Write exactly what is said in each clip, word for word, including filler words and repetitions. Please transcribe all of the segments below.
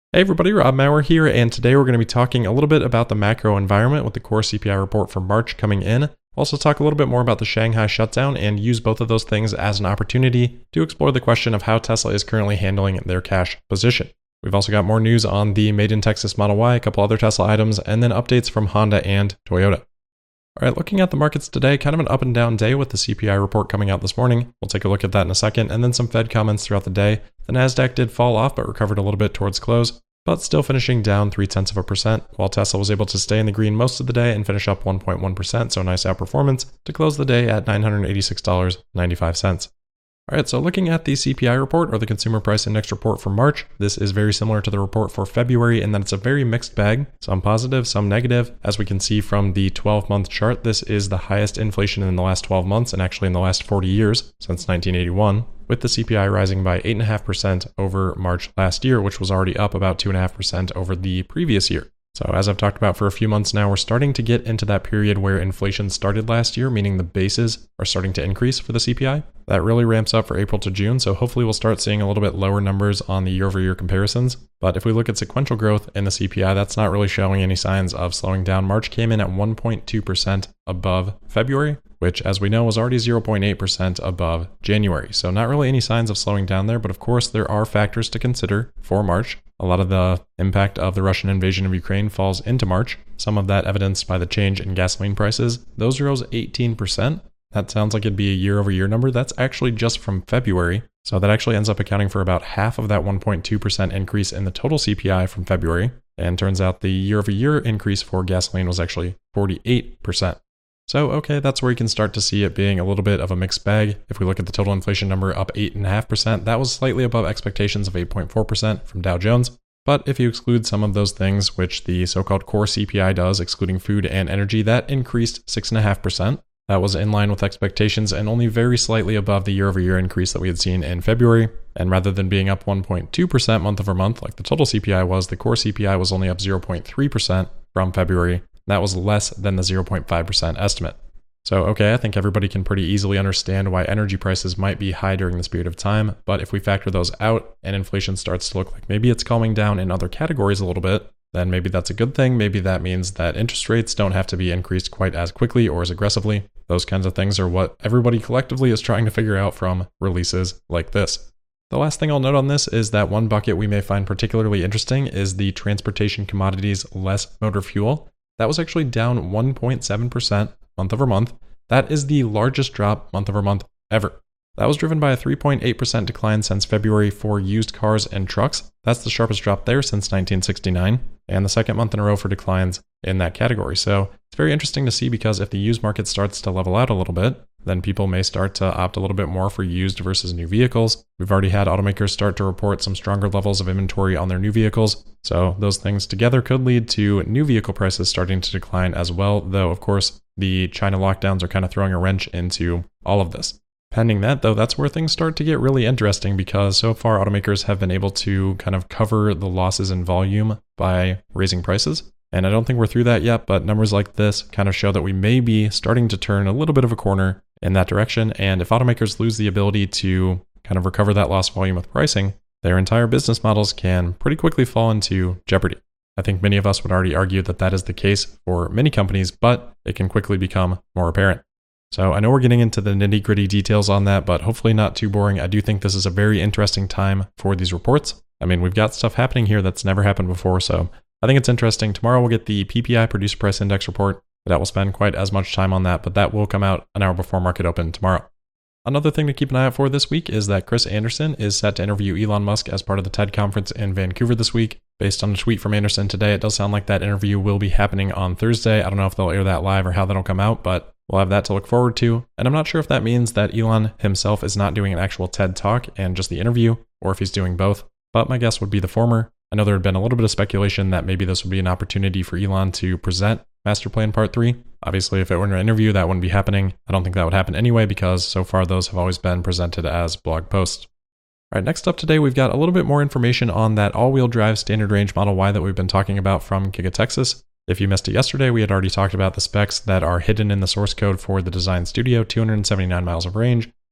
Hey everybody, Rob Maurer here, and today we're going to be talking a little bit about the macro environment with the core C P I report for March coming in. We'll also talk a little bit more about the Shanghai shutdown and use both of those things as an opportunity to explore the question of how Tesla is currently handling their cash position. We've also got more news on the Made in Texas Model Y, a couple other Tesla items, and then updates from Honda and Toyota. All right, looking at the markets today, kind of an up and down day with the C P I report coming out this morning. We'll take a look at that in a second, and then some Fed comments throughout the day. The Nasdaq did fall off, but recovered a little bit towards close, but still finishing down three tenths of a percent, while Tesla was able to stay in the green most of the day and finish up one point one percent, so a nice outperformance to close the day at nine hundred eighty-six dollars and ninety-five cents. All right, so looking at the C P I report, or the Consumer Price Index report for March, this is very similar to the report for February in that it's a very mixed bag, some positive, some negative. As we can see from the twelve-month chart, this is the highest inflation in the last twelve months, and actually in the last forty years, since nineteen eighty-one, with the C P I rising by eight point five percent over March last year, which was already up about two point five percent over the previous year. So as I've talked about for a few months now, we're starting to get into that period where inflation started last year, meaning the bases are starting to increase for the C P I. That really ramps up for April to June, so hopefully we'll start seeing a little bit lower numbers on the year-over-year comparisons. But if we look at sequential growth in the C P I, that's not really showing any signs of slowing down. March came in at one point two percent above February, which, as we know, was already zero point eight percent above January. So not really any signs of slowing down there, but of course there are factors to consider for March. A lot of the impact of the Russian invasion of Ukraine falls into March. Some of that evidenced by the change in gasoline prices. Those rose eighteen percent. That sounds like it'd be a year-over-year number. That's actually just from February. So that actually ends up accounting for about half of that one point two percent increase in the total C P I from February. And turns out the year-over-year increase for gasoline was actually forty-eight percent. So, okay, that's where you can start to see it being a little bit of a mixed bag. If we look at the total inflation number up eight point five percent, that was slightly above expectations of eight point four percent from Dow Jones. But if you exclude some of those things, which the so-called core C P I does, excluding food and energy, that increased six point five percent. That was in line with expectations and only very slightly above the year-over-year increase that we had seen in February. And rather than being up one point two percent month over month, like the total C P I was, the core C P I was only up zero point three percent from February. That was less than the zero point five percent estimate. So, okay, I think everybody can pretty easily understand why energy prices might be high during this period of time, but if we factor those out and inflation starts to look like maybe it's calming down in other categories a little bit, then maybe that's a good thing. Maybe that means that interest rates don't have to be increased quite as quickly or as aggressively. Those kinds of things are what everybody collectively is trying to figure out from releases like this. The last thing I'll note on this is that one bucket we may find particularly interesting is the transportation commodities less motor fuel. That was actually down one point seven percent month over month. That is the largest drop month over month ever. That was driven by a three point eight percent decline since February for used cars and trucks. That's the sharpest drop there since nineteen sixty-nine, and the second month in a row for declines in that category. So it's very interesting to see, because if the used market starts to level out a little bit, then people may start to opt a little bit more for used versus new vehicles. We've already had automakers start to report some stronger levels of inventory on their new vehicles. So those things together could lead to new vehicle prices starting to decline as well, though of course the China lockdowns are kind of throwing a wrench into all of this. Pending that, though, that's where things start to get really interesting, because so far automakers have been able to kind of cover the losses in volume by raising prices. And I don't think we're through that yet, but numbers like this kind of show that we may be starting to turn a little bit of a corner in that direction. And if automakers lose the ability to kind of recover that lost volume with pricing, their entire business models can pretty quickly fall into jeopardy. I think many of us would already argue that that is the case for many companies, but it can quickly become more apparent. So I know we're getting into the nitty-gritty details on that, but hopefully not too boring. I do think this is a very interesting time for these reports. I mean, we've got stuff happening here that's never happened before, so I think it's interesting. Tomorrow we'll get the P P I Producer Price Index report. I doubt we'll spend quite as much time on that, but that will come out an hour before market open tomorrow. Another thing to keep an eye out for this week is that Chris Anderson is set to interview Elon Musk as part of the TED conference in Vancouver this week. Based on a tweet from Anderson today, it does sound like that interview will be happening on Thursday. I don't know if they'll air that live or how that'll come out, but we'll have that to look forward to. And I'm not sure if that means that Elon himself is not doing an actual TED talk and just the interview, or if he's doing both, but my guess would be the former. I know there had been a little bit of speculation that maybe this would be an opportunity for Elon to present Master Plan Part three. Obviously, if it were an interview, that wouldn't be happening. I don't think that would happen anyway, because so far those have always been presented as blog posts. All right, next up today, we've got a little bit more information on that all-wheel drive standard range Model Y that we've been talking about from Giga Texas. If you missed it yesterday, we had already talked about the specs that are hidden in the source code for the Design Studio: two hundred seventy-nine miles of range,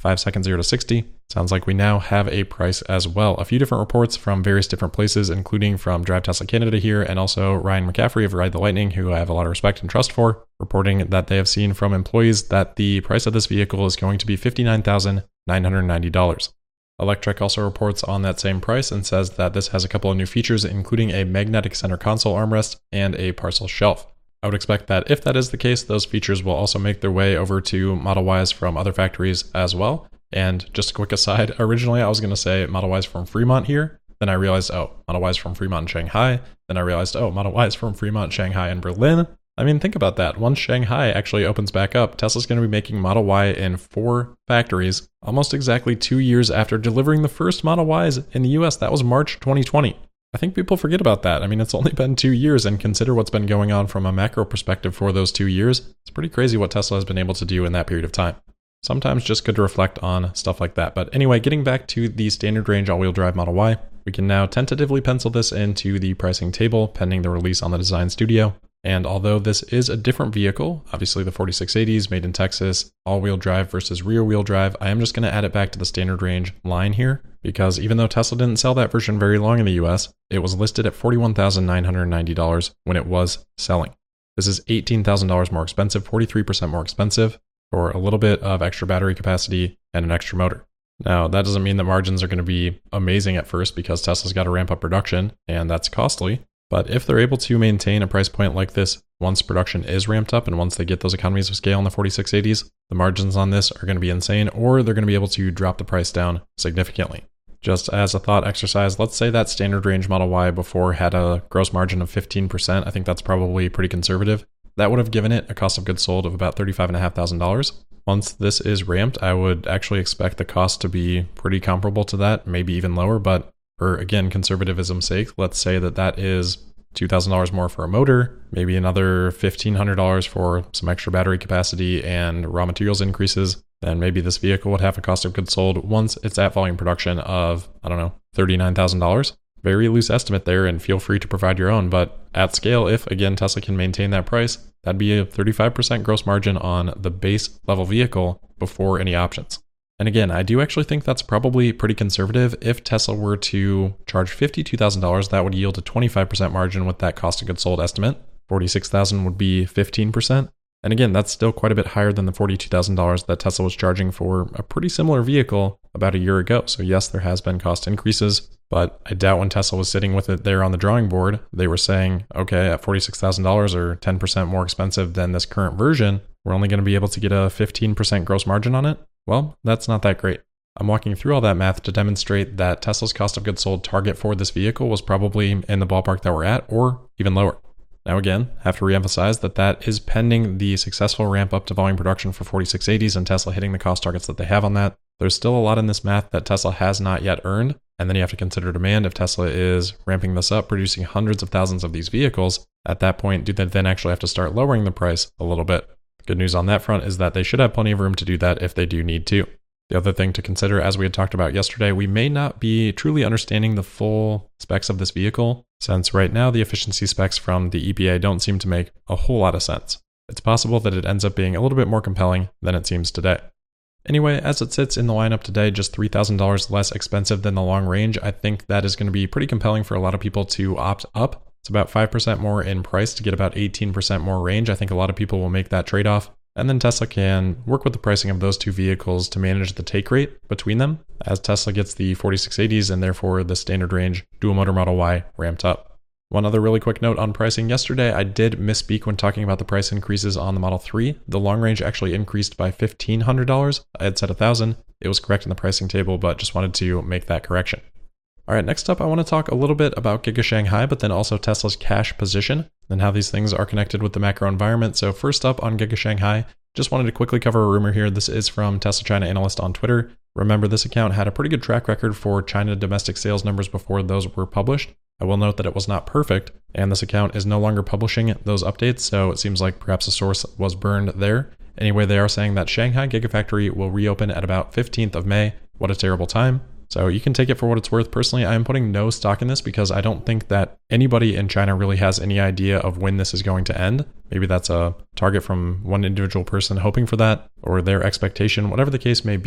five seconds zero to sixty. Sounds like we now have a price as well. A few different reports from various different places, including from Drive Tesla Canada here, and also Ryan McCaffrey of Ride the Lightning, who I have a lot of respect and trust for, reporting that they have seen from employees that the price of this vehicle is going to be fifty-nine thousand nine hundred ninety dollars. Electrek also reports on that same price and says that this has a couple of new features, including a magnetic center console armrest and a parcel shelf. I would expect that if that is the case, those features will also make their way over to Model Ys from other factories as well. And just a quick aside, originally I was going to say Model Ys from Fremont here. Then I realized, oh, Model Ys from Fremont and Shanghai. Then I realized, oh, Model Ys from Fremont, Shanghai, and Berlin. I mean, think about that. Once Shanghai actually opens back up, Tesla's going to be making Model Y in four factories almost exactly two years after delivering the first Model Ys in the U S. That was March twenty twenty. I think people forget about that. I mean, it's only been two years, and consider what's been going on from a macro perspective for those two years. It's pretty crazy what Tesla has been able to do in that period of time. Sometimes just good to reflect on stuff like that. But anyway, getting back to the standard range all-wheel drive Model Y, we can now tentatively pencil this into the pricing table pending the release on the design studio. And although this is a different vehicle, obviously the forty-six eighty is made in Texas, all-wheel drive versus rear-wheel drive, I am just going to add it back to the standard range line here, because even though Tesla didn't sell that version very long in the U S, it was listed at forty-one thousand nine hundred ninety dollars when it was selling. This is eighteen thousand dollars more expensive, forty-three percent more expensive, for a little bit of extra battery capacity and an extra motor. Now, that doesn't mean that margins are going to be amazing at first, because Tesla's got to ramp up production, and that's costly. But if they're able to maintain a price point like this once production is ramped up and once they get those economies of scale in the forty-six eighties, the margins on this are going to be insane, or they're going to be able to drop the price down significantly. Just as a thought exercise, let's say that standard range Model Y before had a gross margin of fifteen percent. I think that's probably pretty conservative. That would have given it a cost of goods sold of about thirty-five thousand five hundred dollars. Once this is ramped, I would actually expect the cost to be pretty comparable to that, maybe even lower, but for, again, conservatism's sake, let's say that that is two thousand dollars more for a motor, maybe another fifteen hundred dollars for some extra battery capacity and raw materials increases. Then maybe this vehicle would have a cost of goods sold once it's at volume production of, I don't know, thirty-nine thousand dollars. Very loose estimate there, and feel free to provide your own. But at scale, if again Tesla can maintain that price, that'd be a thirty-five percent gross margin on the base level vehicle before any options. And again, I do actually think that's probably pretty conservative. If Tesla were to charge fifty-two thousand dollars, that would yield a twenty-five percent margin with that cost of goods sold estimate. forty-six thousand dollars would be fifteen percent. And again, that's still quite a bit higher than the forty-two thousand dollars that Tesla was charging for a pretty similar vehicle about a year ago. So yes, there has been cost increases, but I doubt when Tesla was sitting with it there on the drawing board, they were saying, okay, at forty-six thousand dollars or ten percent more expensive than this current version, we're only going to be able to get a fifteen percent gross margin on it. Well, that's not that great. I'm walking through all that math to demonstrate that Tesla's cost of goods sold target for this vehicle was probably in the ballpark that we're at, or even lower. Now again, have to reemphasize that that is pending the successful ramp up to volume production for forty-six eighties and Tesla hitting the cost targets that they have on that. There's still a lot in this math that Tesla has not yet earned, and then you have to consider demand. If Tesla is ramping this up, producing hundreds of thousands of these vehicles, at that point, do they then actually have to start lowering the price a little bit? Good news on that front is that they should have plenty of room to do that if they do need to. The other thing to consider, as we had talked about yesterday, we may not be truly understanding the full specs of this vehicle, since right now the efficiency specs from the E P A don't seem to make a whole lot of sense. It's possible that it ends up being a little bit more compelling than it seems today. Anyway, as it sits in the lineup today, just three thousand dollars less expensive than the long range, I think that is going to be pretty compelling for a lot of people to opt up. It's about five percent more in price to get about eighteen percent more range. I think a lot of people will make that trade-off. And then Tesla can work with the pricing of those two vehicles to manage the take rate between them as Tesla gets the forty-six eighties and therefore the standard range dual motor Model Y ramped up. One other really quick note on pricing. Yesterday, I did misspeak when talking about the price increases on the Model three. The long range actually increased by fifteen hundred dollars. I had said one thousand dollars. It was correct in the pricing table, but just wanted to make that correction. All right, next up, I want to talk a little bit about Giga Shanghai, but then also Tesla's cash position and how these things are connected with the macro environment. So first up on Giga Shanghai, just wanted to quickly cover a rumor here. This is from Tesla China Analyst on Twitter. Remember, this account had a pretty good track record for China domestic sales numbers before those were published. I will note that it was not perfect, and this account is no longer publishing those updates, so it seems like perhaps the source was burned there. Anyway, they are saying that Shanghai Gigafactory will reopen at about fifteenth of May. What a terrible time. So you can take it for what it's worth. Personally, I am putting no stock in this because I don't think that anybody in China really has any idea of when this is going to end. Maybe that's a target from one individual person hoping for that, or their expectation, whatever the case may be.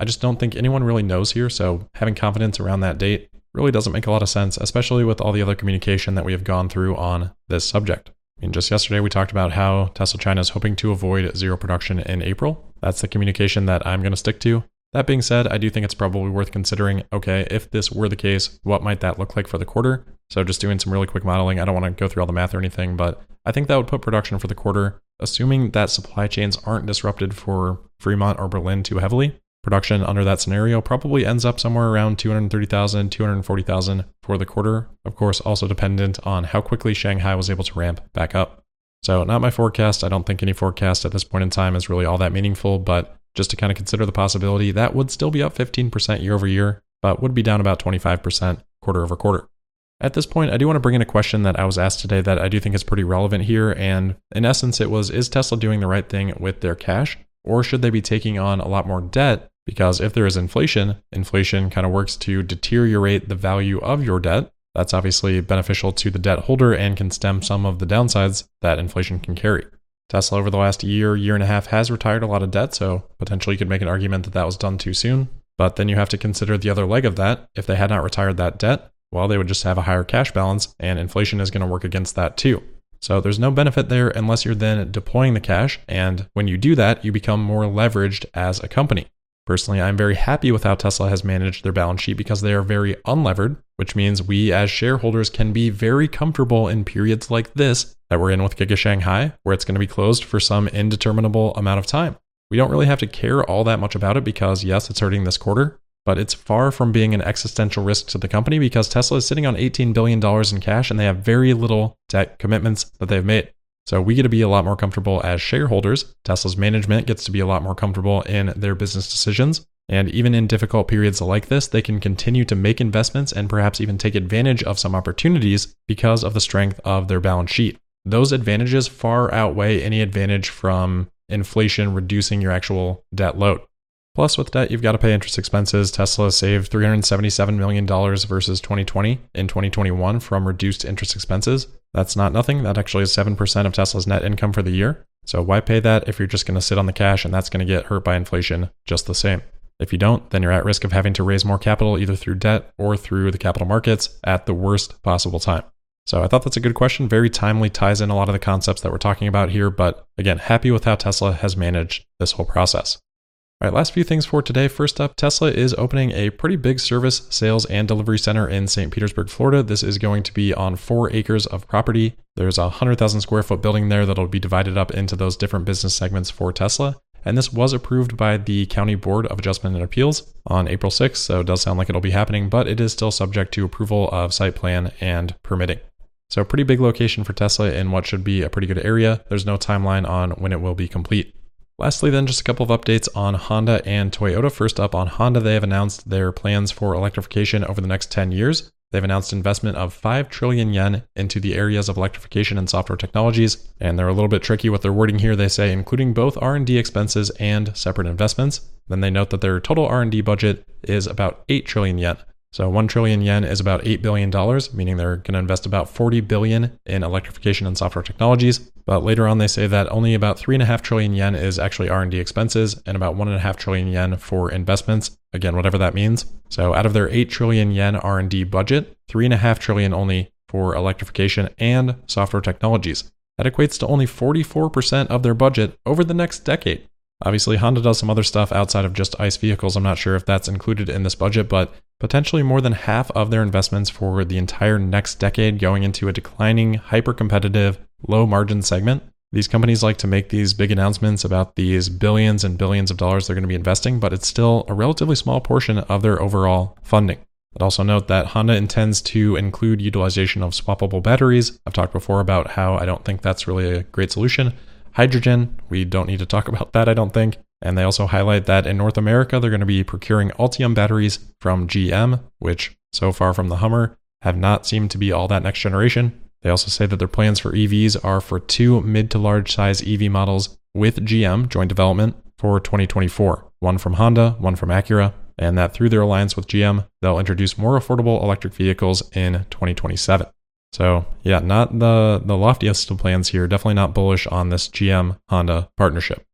I just don't think anyone really knows here, so having confidence around that date really doesn't make a lot of sense, especially with all the other communication that we have gone through on this subject. I mean, just yesterday we talked about how Tesla China is hoping to avoid zero production in April. That's the communication that I'm going to stick to. That being said, I do think it's probably worth considering, okay, if this were the case, what might that look like for the quarter? So just doing some really quick modeling. I don't want to go through all the math or anything, but I think that would put production for the quarter, assuming that supply chains aren't disrupted for Fremont or Berlin too heavily. Production under that scenario probably ends up somewhere around two hundred thirty thousand, two hundred forty thousand for the quarter. Of course, also dependent on how quickly Shanghai was able to ramp back up. So not my forecast. I don't think any forecast at this point in time is really all that meaningful, but just to kind of consider the possibility, that would still be up fifteen percent year over year, but would be down about twenty-five percent quarter over quarter. At this point, I do want to bring in a question that I was asked today that I do think is pretty relevant here. And in essence, it was, is Tesla doing the right thing with their cash, or should they be taking on a lot more debt? Because if there is inflation, inflation kind of works to deteriorate the value of your debt. That's obviously beneficial to the debt holder and can stem some of the downsides that inflation can carry. Tesla over the last year, year and a half has retired a lot of debt, so potentially you could make an argument that that was done too soon. But then you have to consider the other leg of that. If they had not retired that debt, well, they would just have a higher cash balance, and inflation is going to work against that too. So there's no benefit there unless you're then deploying the cash, and when you do that, you become more leveraged as a company. Personally, I'm very happy with how Tesla has managed their balance sheet because they are very unlevered, which means we as shareholders can be very comfortable in periods like this that we're in with Giga Shanghai, where it's going to be closed for some indeterminable amount of time. We don't really have to care all that much about it because yes, it's hurting this quarter, but it's far from being an existential risk to the company because Tesla is sitting on eighteen billion dollars in cash and they have very little debt commitments that they've made. So we get to be a lot more comfortable as shareholders. Tesla's management gets to be a lot more comfortable in their business decisions. And even in difficult periods like this, they can continue to make investments and perhaps even take advantage of some opportunities because of the strength of their balance sheet. Those advantages far outweigh any advantage from inflation reducing your actual debt load. Plus, with debt, you've got to pay interest expenses. Tesla saved three hundred seventy-seven million dollars versus twenty twenty in twenty twenty-one from reduced interest expenses. That's not nothing. That actually is seven percent of Tesla's net income for the year. So why pay that if you're just going to sit on the cash and that's going to get hurt by inflation just the same? If you don't, then you're at risk of having to raise more capital either through debt or through the capital markets at the worst possible time. So I thought that's a good question. Very timely, ties in a lot of the concepts that we're talking about here. But again, happy with how Tesla has managed this whole process. All right, last few things for today. First up, Tesla is opening a pretty big service, sales, and delivery center in Saint Petersburg, Florida. This is going to be on four acres of property. There's a one hundred thousand square foot building there that'll be divided up into those different business segments for Tesla. And this was approved by the County Board of Adjustment and Appeals on April sixth, so it does sound like it'll be happening, but it is still subject to approval of site plan and permitting. So pretty big location for Tesla in what should be a pretty good area. There's no timeline on when it will be complete. Lastly, then, just a couple of updates on Honda and Toyota. First up, on Honda, they have announced their plans for electrification over the next ten years. They've announced investment of five trillion yen into the areas of electrification and software technologies. And they're a little bit tricky with their wording here. They say including both R and D expenses and separate investments. Then they note that their total R and D budget is about eight trillion yen. So one trillion yen is about eight billion dollars, meaning they're going to invest about forty billion dollars in electrification and software technologies. But later on, they say that only about three point five trillion yen is actually R and D expenses and about one point five trillion yen for investments. Again, whatever that means. So out of their eight trillion yen R and D budget, three point five trillion only for electrification and software technologies. That equates to only forty-four percent of their budget over the next decade. Obviously, Honda does some other stuff outside of just ICE vehicles. I'm not sure if that's included in this budget, but potentially more than half of their investments for the entire next decade going into a declining, hyper-competitive, low-margin segment. These companies like to make these big announcements about these billions and billions of dollars they're going to be investing, but it's still a relatively small portion of their overall funding. I'd also note that Honda intends to include utilization of swappable batteries. I've talked before about how I don't think that's really a great solution. Hydrogen, we don't need to talk about that, I don't think. And they also highlight that in North America, they're going to be procuring Ultium batteries from G M, which so far from the Hummer have not seemed to be all that next generation. They also say that their plans for E Vs are for two mid to large size E V models with G M joint development for twenty twenty-four. One from Honda, one from Acura, and that through their alliance with G M, they'll introduce more affordable electric vehicles in twenty twenty-seven. So yeah, not the, the loftiest of plans here. Definitely not bullish on this G M Honda partnership.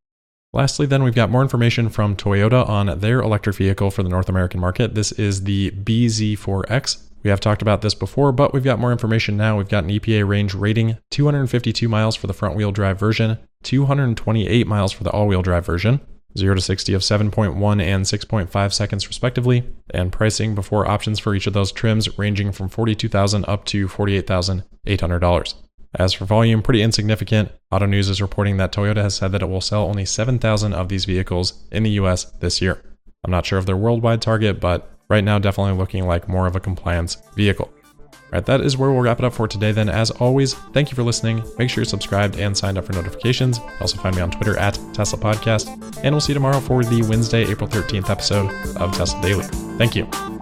Lastly, then, we've got more information from Toyota on their electric vehicle for the North American market. This is the B Z four X. We have talked about this before, but we've got more information now. We've got an E P A range rating, two hundred fifty-two miles for the front-wheel drive version, two hundred twenty-eight miles for the all-wheel drive version, zero to sixty of seven point one and six point five seconds respectively, and pricing before options for each of those trims ranging from forty-two thousand dollars up to forty-eight thousand eight hundred dollars. As for volume, pretty insignificant. Auto News is reporting that Toyota has said that it will sell only seven thousand of these vehicles in the U S this year. I'm not sure of their worldwide target, but right now definitely looking like more of a compliance vehicle. All right, that is where we'll wrap it up for today then. As always, thank you for listening. Make sure you're subscribed and signed up for notifications. Also find me on Twitter at Tesla Podcast, and we'll see you tomorrow for the Wednesday, April thirteenth episode of Tesla Daily. Thank you.